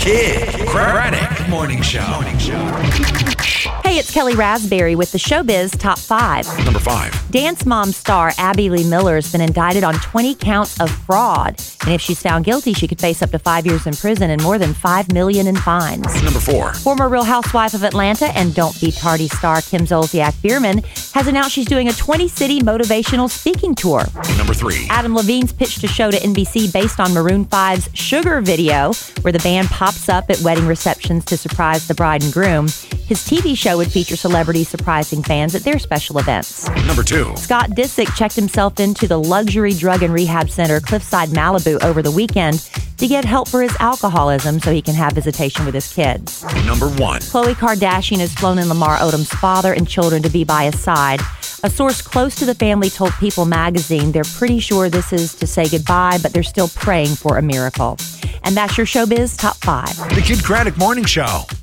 Kid Craddock Morning Show. Hey, it's Kelly Raspberry with the Showbiz Top 5. Number 5. Dance Mom star Abby Lee Miller has been indicted on 20 counts of fraud. And if she's found guilty, she could face up to 5 years in prison and more than $5 million in fines. Number 4. Former Real Housewife of Atlanta and Don't Be Tardy star Kim Zolciak-Biermann has announced she's doing a 20-city motivational speaking tour. Number 3. Adam Levine's pitched a show to NBC based on Maroon 5's Sugar video, where the band pops up at wedding receptions to surprise the bride and groom. His TV show would feature celebrities surprising fans at their special events. Number 2. Scott Disick checked himself into the luxury drug and rehab center Cliffside, Malibu over the weekend to get help for his alcoholism so he can have visitation with his kids. Number 1. Khloe Kardashian has flown in Lamar Odom's father and children to be by his side. A source close to the family told People magazine they're pretty sure this is to say goodbye, but they're still praying for a miracle. And that's your Showbiz Top 5. The Kid Craddock Morning Show.